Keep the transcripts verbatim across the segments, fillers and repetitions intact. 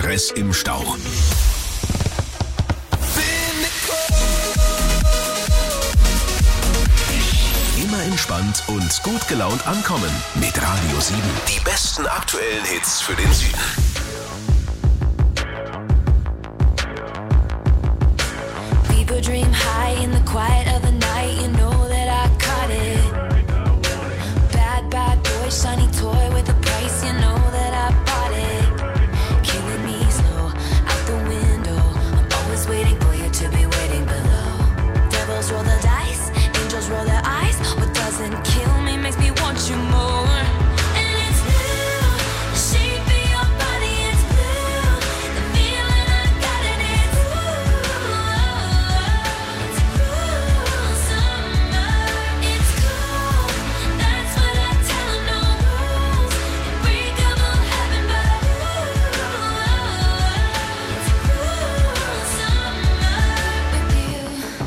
Stress im Stau. Immer entspannt und gut gelaunt ankommen mit Radio sieben. Die besten aktuellen Hits für den Süden. People dream high in the quiet of the night. You know that I caught it. Bad, bad boy, shiny toy with a price. You know that I bought it. Killing me slow, out the window. I'm always waiting for you to be waiting below. Devils roll the dice, angels roll their eyes. What doesn't kill me makes me want you more. And it's blue, the shape of your body is blue. The feeling I got it is blue. It's cruel summer, it's cool. That's what I tell 'em, no rules. Unbreakable heaven, but ooh, it's cruel summer with you.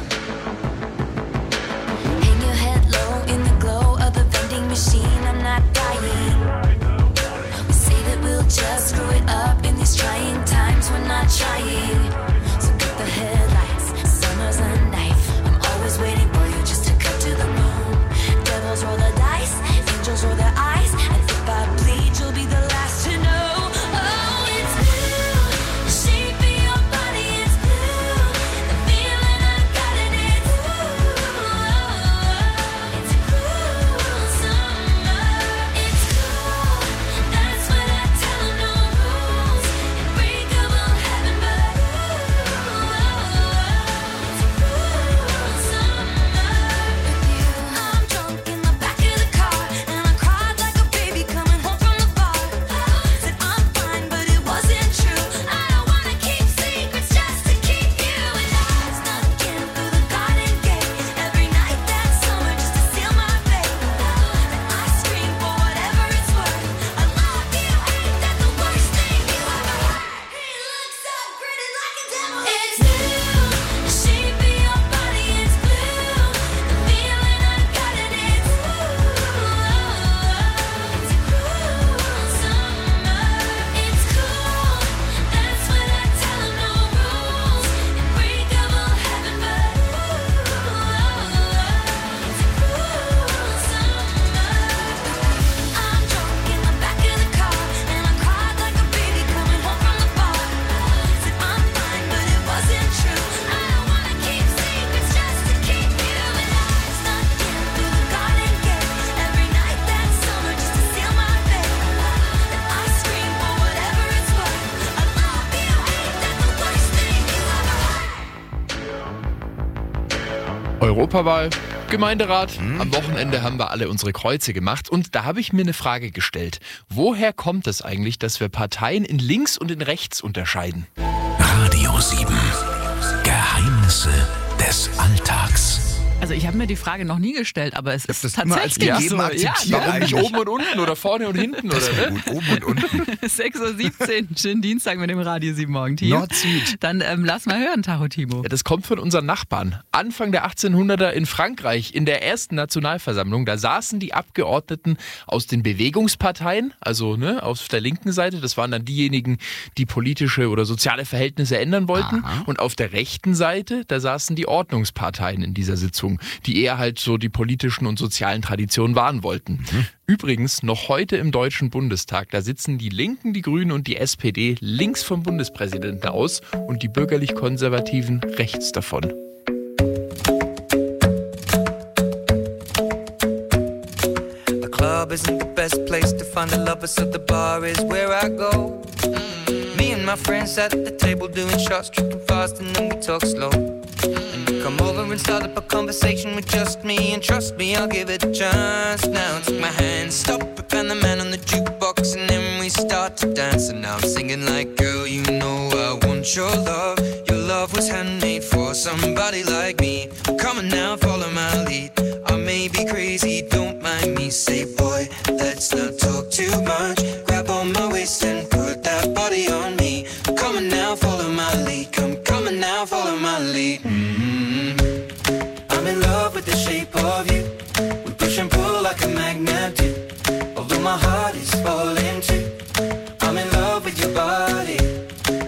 Hang your head low in the glow of the vending machine. I'm not dying. We say that we'll just screw it up in these trying times. We're not trying. So cut the headlights. Summer's a knife. I'm always waiting for you just to cut to the bone. Devils roll the dice. Angels roll their eyes. And if I bleed, you'll be the last to know. Oh, it's blue. The shape of your body is blue. The feeling I got it is blue. It's cruel summer. It's cool. That's what I tell 'em, no rules. Unbreakable heaven, but ooh, it's cruel summer with you. I'm drunk in the back of the car, and I cried like a baby coming home from the bar. Said I'm fine, but it wasn't true. I don't wanna keep secrets just to keep you. And I snuck in through the garden gate every night that summer just to seal my fate. Then I scream for whatever it's worth. I love you, ain't that the worst thing you ever heard? He looks so pretty like a devil. It's blue, the shape of your body is blue. The feeling I got it is blue. It's cruel summer. It's cool. That's what I tell 'em, no rules. Unbreakable heaven, but ooh, it's cruel summer. I'm drunk in the back of the car, and I cried like a baby coming home from the bar. Said I'm fine, but it wasn't true. I don't wanna keep secrets just to keep you. And I snuck in through the garden gate every night that summer just to seal my fate. Then I scream for whatever it's worth. I love you, ain't that the worst thing you ever heard? Europawahl, Gemeinderat. Am Wochenende haben wir alle unsere Kreuze gemacht und da habe ich mir eine Frage gestellt. Woher kommt es eigentlich, dass wir Parteien in links und in rechts unterscheiden? Radio sieben. Geheimnisse des Alltags. Also ich habe mir die Frage noch nie gestellt, aber es ist das immer als tatsächlich gegeben so. akzeptiert. Warum nicht eigentlich. oben und unten oder vorne und hinten? Das Oder, wäre ne? gut, oben und unten. sechs Uhr siebzehn, schönen Dienstag mit dem Radio sieben Morgen-Team. Nord-Süd. Dann ähm, lass mal hören, Tacho Timo. Ja, das kommt von unseren Nachbarn. Anfang der achtzehnhunderter in Frankreich, in der ersten Nationalversammlung, da saßen die Abgeordneten aus den Bewegungsparteien, also ne, auf der linken Seite, das waren dann diejenigen, die politische oder soziale Verhältnisse ändern wollten. Aha. Und auf der rechten Seite, da saßen die Ordnungsparteien in dieser Sitzung, die eher halt so die politischen und sozialen Traditionen wahren wollten. Mhm. Übrigens, noch heute im Deutschen Bundestag, da sitzen die Linken, die Grünen und die S P D links vom Bundespräsidenten aus und die bürgerlich-konservativen rechts davon. The club isn't the best place to find the lovers, so the bar is where I go. Mm. Me and my friends at the table doing shots, tripping fast, and then we talk slow. And you come over and start up a conversation with just me, and trust me, I'll give it a chance. Now take my hand, stop it, and the man on the jukebox, and then we start to dance. And now I'm singing like, girl, you know I want your love. Your love was handmade for somebody like me. Come on now, follow my lead. I may be crazy, don't mind me. Say, boy, let's not talk too much. Grab on my waist and put that body on me. Come on now, follow my lead. Come, come on now, follow my lead. Mm-hmm. I'm in love with the shape of you. We push and pull like a magnet do. Although my heart is falling too. I'm in love with your body.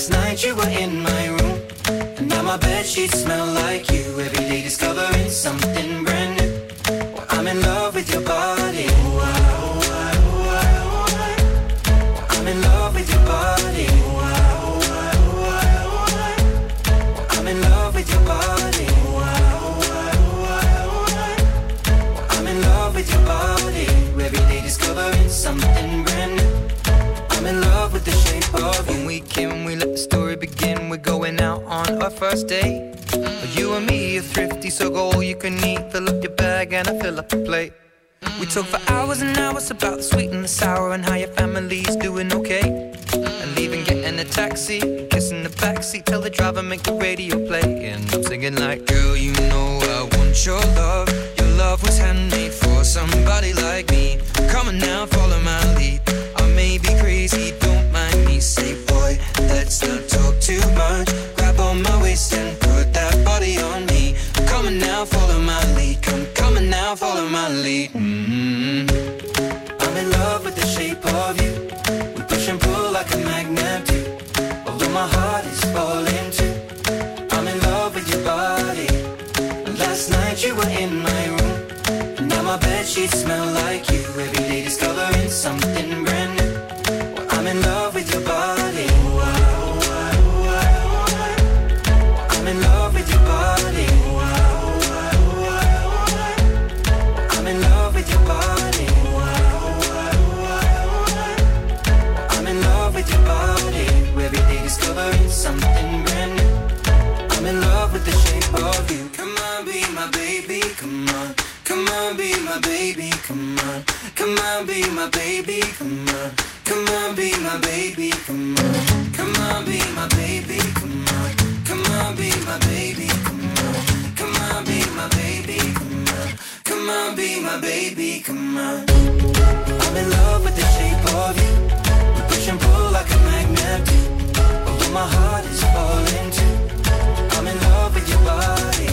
Last night you were in my room, and now my bedsheets smell like you. Every day discovering something brand new. Well, I'm in love with your body. Oh, I, oh, I, oh, I, oh, I. Well, I'm in love with your body. Oh, I, oh, I, oh, I, oh, I. Well, I'm in love with your body. Oh, I, oh, I, oh, I, oh, I. Well, I'm in love with your body. Every day discovering something brand new. I'm in love with the shape of you. When we came, we let the story begin. We're going out on our first date. Mm. You and me are thrifty, so go all you can eat. Fill up your bag and I fill up the plate. Mm. We talk for hours and hours about the sweet and the sour and how your family's doing okay. Mm. And leaving, getting a taxi, kissing the backseat, tell the driver make the radio play. And I'm singing like, girl, you know I want your love. Your love was handmade for somebody like me. Come on now, follow my lead. I may be crazy, don't mind me. Say, boy, let's not talk too much. Grab on my waist and put that body on me. Come on now, follow my lead. Come, come on now, follow my lead. Mm-hmm. I'm in love with the shape of you. We push and pull like a magnet do. Although my heart is falling too. I'm in love with your body. Last night you were in my room, and now my bedsheets smell like you. Every day discovering something brand new. Well, I'm in love with your body. Oh, I, oh, I, oh, I, oh, I. Well, I'm in love with your body. Oh, I, oh, I, oh, I, oh, I. Well, I'm in love with your body. Oh, I, oh, I, oh, I, oh, I. Well, I'm in love with your body. Every day discovering something brand new. I'm in love with the shape of you. Come on, be my baby, come on. Come on, be my baby, come on. Come on, be my baby, come on. Come on, be my baby, come on. Come on, be my baby, come on. Come on, be my baby, come on. Come on, be my baby, come on. Come on, be my baby, come on. I'm in love with the shape of you. We push and pull like a magnet do. Although my heart is falling too. I'm in love with your body.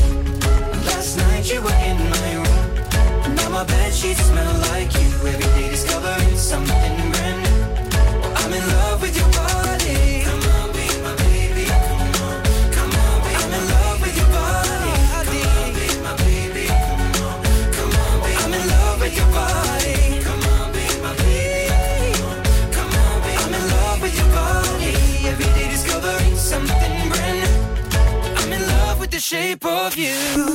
Last night you were in my room, now my bedsheets smell like you. Every day discovering something brand new. I'm in love with your body. Come on, be my baby. Come on, come on, be I'm in love with your body. Come on, be my baby. Come on, come on, be I'm in love with your body. Come on, be my baby. Come on, come on, be I'm in love with your body. Every day discovering something brand new. I'm in love with the shape of you.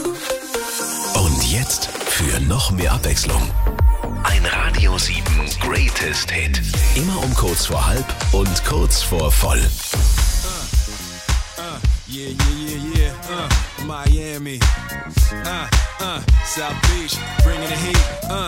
Und jetzt für noch mehr Abwechslung. Ein Radio sieben Greatest Hit. Immer um kurz vor halb und kurz vor voll. Uh, uh, yeah, yeah, yeah, yeah. Uh, Miami. Uh, uh, South Beach. Bringing the heat. Uh.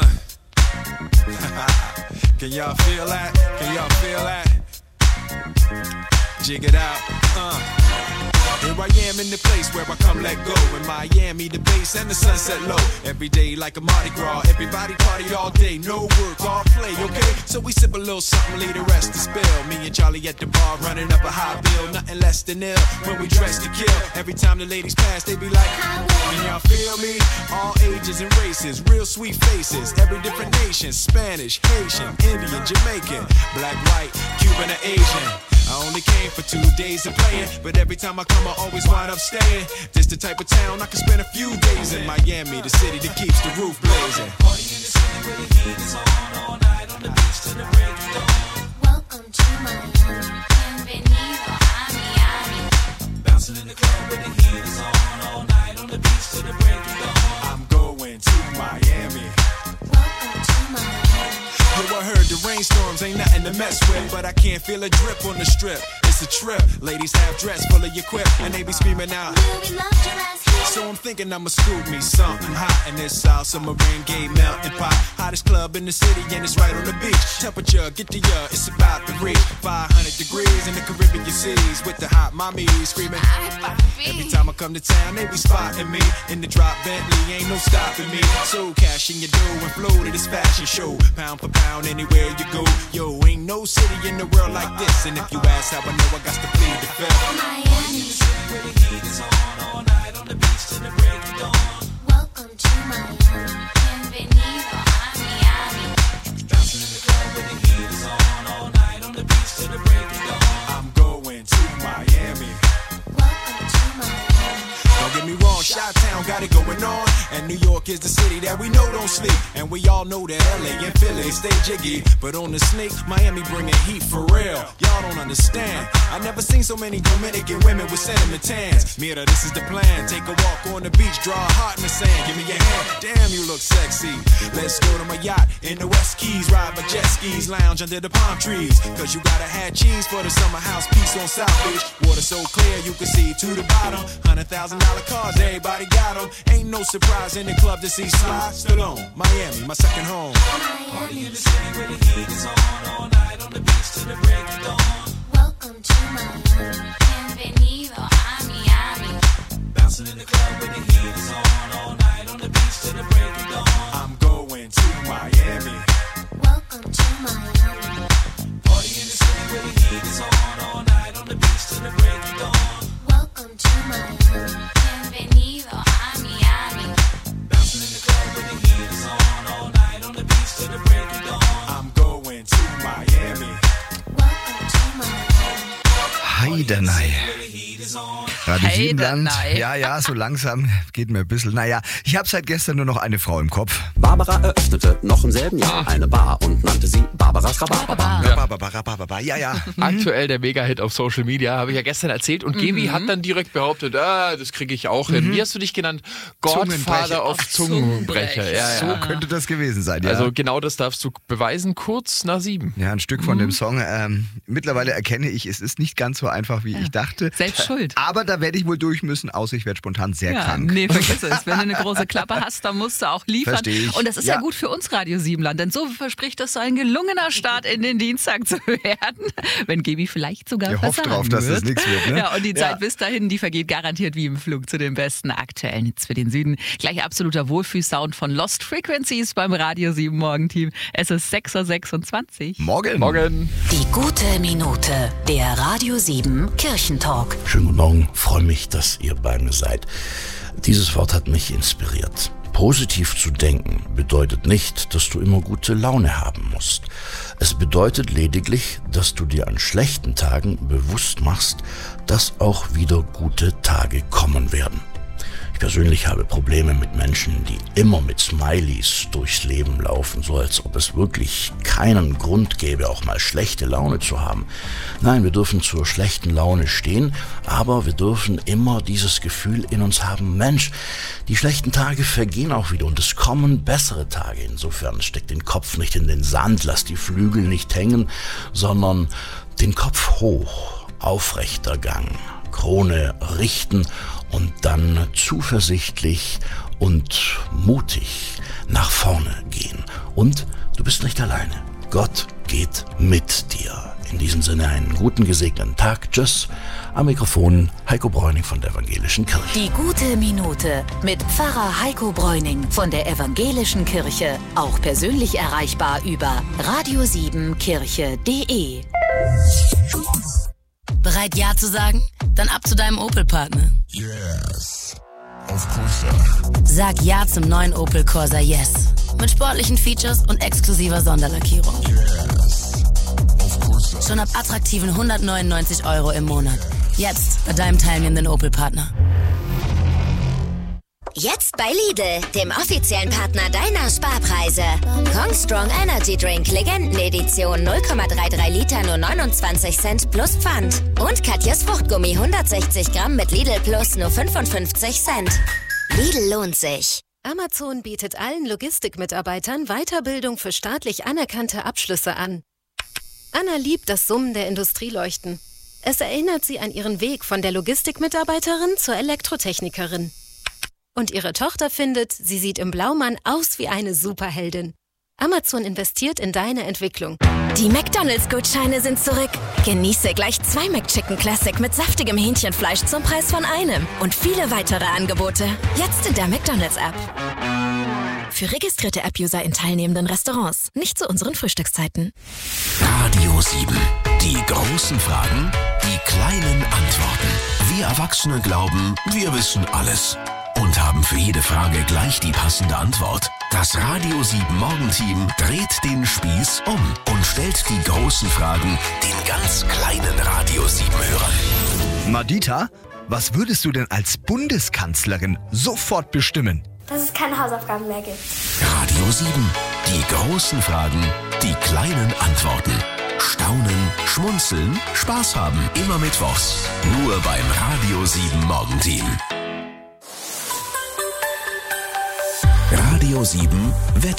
Can y'all feel that? Can y'all feel that? Jig it out. Uh. Here I am in the place where I come let go. In Miami, the bass and the sunset low. Every day like a Mardi Gras. Everybody party all day. No work, all play, okay? So we sip a little something, leave the rest to spill. Me and Charlie at the bar running up a high bill. Nothing less than ill when we dress to kill. Every time the ladies pass, they be like, can y'all feel me? All ages and races, real sweet faces. Every different nation, Spanish, Haitian, Indian, Jamaican, black, white, Cuban, or Asian. I only came for two days of playing, but every time I come I always wind up staying. This the type of town I can spend a few days in. Miami, the city that keeps the roof blazing. Party in the city where the heat is on, all night on the beach till the break of dawn. Welcome to Miami. Bienvenido a Miami. Bouncing in the club where the heat is on, all night on the beach till the break of dawn. I'm going to Miami. Welcome to Miami. Yo, I heard the rainstorms ain't nothing to mess with, but I can't feel a drip on the strip. It's a trip. Ladies have dress full of your quip, and they be screaming out, Will we love your ass here? so I'm thinking I'ma scoop me something hot in this South Submarine Gay melting pot. Hottest club in the city, and it's right on the beach. Temperature, get the uh, it's about to reach five hundred degrees in the Caribbean seas with the hot mommies screaming. Every time I come to town, they be spotting me in the drop Bentley, ain't no stopping me. So cash in your dough and flow to this fashion show, pound for pound anywhere you go. Yo, ain't no city in the world like this, and if you ask how I know, I got to plead the fifth. Miami. Where the heat is on, all night on the beach till the break of dawn. Welcome to Miami. Bienvenido a Miami. Bouncing in the club where the heat is on, all night on the beach till the break of dawn. I'm going to Miami. Chi-Town got it going on, and New York is the city that we know don't sleep. And we all know that L A and Philly stay jiggy, but on the sneak, Miami bringing heat for real. Y'all don't understand. I never seen so many Dominican women with sentiment tans. Mira, this is the plan. Take a walk on the beach, draw a heart in the sand. Give me your hand. Damn, you look sexy. Let's go to my yacht in the West Keys, ride my jet skis, lounge under the palm trees. Cause you gotta have cheese for the summer house piece on South Beach. Water so clear you can see to the bottom. Hundred thousand dollar cars, everybody got them. Ain't no surprise in the club to see Sly Stallone. Miami, my second home. Party in the city where the heat is on. All night on the beach till the break of dawn. Welcome to Miami. Bienvenido a Miami. Bouncing in the club where the heat is on. All night on the beach till the break of dawn. I'm going to Miami. Welcome to Miami. Party in the city where the heat is on. All night on the beach till the break of dawn. Welcome to Miami. Bienvenido a Miami. Bouncing in the club where the heat is on. All night on the beach till the break of dawn. I'm going to Miami. Welcome to Miami. Heidenei. Radio Siebenland. Heidenei. Ja, ja, so langsam geht mir ein bisschen. Naja, ich habe seit gestern nur noch eine Frau im Kopf. Barbara eröffnete noch im selben Jahr eine Bar und nannte sie Barbaras Rhabarberbar. Ja. Rhabarberbar, ja, ja. Aktuell der Mega-Hit auf Social Media, habe ich ja gestern erzählt. Und Gebi hat dann direkt behauptet, ah, das kriege ich auch hin. Wie hast du dich genannt? Godfather of Zungenbrecher. Ja, ja. So könnte das gewesen sein, ja. Also genau das darfst du beweisen, kurz nach sieben. Ja, ein Stück von dem Song. Ähm, mittlerweile erkenne ich, es ist nicht ganz so einfach, wie ich dachte. Selbst schuld. Aber da werde ich wohl durch müssen, außer ich werde spontan sehr Ja, krank. nee, vergiss es. Wenn du eine große Klappe hast, dann musst du auch liefern. Versteh ich. Und das ist ja. Ja. gut für uns Radio Siebenland, denn so verspricht das so ein gelungener Start in den Dienstag zu werden, wenn Gebi vielleicht sogar Ihr hofft versagen drauf, dass wird. das nichts wird, ne? Ja, und die Zeit Ja. bis dahin, die vergeht garantiert wie im Flug zu den besten aktuellen Hits für den Süden. Gleich absoluter Wohlfühlsound von Lost Frequencies beim Radio sieben Morgenteam. Es ist sechs Uhr sechsundzwanzig. Morgen. Morgen. Die gute Minute, der Radio sieben Kirchentalk. Schönen guten Morgen, freue mich, dass ihr bei mir seid. Dieses Wort hat mich inspiriert. Positiv zu denken bedeutet nicht, dass du immer gute Laune haben musst. Es bedeutet lediglich, dass du dir an schlechten Tagen bewusst machst, dass auch wieder gute Tage kommen werden. Ich persönlich habe Probleme mit Menschen, die immer mit Smileys durchs Leben laufen, so als ob es wirklich keinen Grund gäbe, auch mal schlechte Laune zu haben. Nein, wir dürfen zur schlechten Laune stehen, aber wir dürfen immer dieses Gefühl in uns haben, Mensch, die schlechten Tage vergehen auch wieder und es kommen bessere Tage. Insofern steck den Kopf nicht in den Sand, lass die Flügel nicht hängen, sondern den Kopf hoch, aufrechter Gang, Krone richten und dann zuversichtlich und mutig nach vorne gehen. Und du bist nicht alleine. Gott geht mit dir. In diesem Sinne einen guten, gesegneten Tag. Tschüss. Am Mikrofon Heiko Bräuning von der Evangelischen Kirche. Die gute Minute mit Pfarrer Heiko Bräuning von der Evangelischen Kirche. Auch persönlich erreichbar über radio sieben kirche punkt de. Bereit Ja zu sagen? Dann ab zu deinem Opel-Partner. Yes. Of course, ja. Sag Ja zum neuen Opel Corsa Yes. Mit sportlichen Features und exklusiver Sonderlackierung. Yes. Of course, ja. Schon ab attraktiven hundertneunundneunzig Euro im Monat. Jetzt bei deinem teilnehmenden Opel-Partner. Jetzt bei Lidl, dem offiziellen Partner deiner Sparpreise. Kong Strong Energy Drink Legendenedition null Komma dreiunddreißig Liter nur neunundzwanzig Cent plus Pfand. Und Katjes Fruchtgummi hundertsechzig Gramm mit Lidl Plus nur fünfundfünfzig Cent. Lidl lohnt sich. Amazon bietet allen Logistikmitarbeitern Weiterbildung für staatlich anerkannte Abschlüsse an. Anna liebt das Summen der Industrieleuchten. Es erinnert sie an ihren Weg von der Logistikmitarbeiterin zur Elektrotechnikerin. Und ihre Tochter findet, sie sieht im Blaumann aus wie eine Superheldin. Amazon investiert in deine Entwicklung. Die McDonald's-Gutscheine sind zurück. Genieße gleich zwei McChicken Classic mit saftigem Hähnchenfleisch zum Preis von einem. Und viele weitere Angebote. Jetzt in der McDonald's-App. Für registrierte App-User in teilnehmenden Restaurants. Nicht zu unseren Frühstückszeiten. Radio sieben. Die großen Fragen, die kleinen Antworten. Wir Erwachsene glauben, wir wissen alles. Und haben für jede Frage gleich die passende Antwort. Das Radio sieben Morgenteam dreht den Spieß um und stellt die großen Fragen den ganz kleinen Radio sieben Hörern. Madita, Was würdest du denn als Bundeskanzlerin sofort bestimmen? Dass es keine Hausaufgaben mehr gibt. Radio sieben. Die großen Fragen, die kleinen Antworten. Staunen, schmunzeln, Spaß haben. Immer mittwochs. Nur beim Radio sieben Morgenteam. Radio sieben Wetter.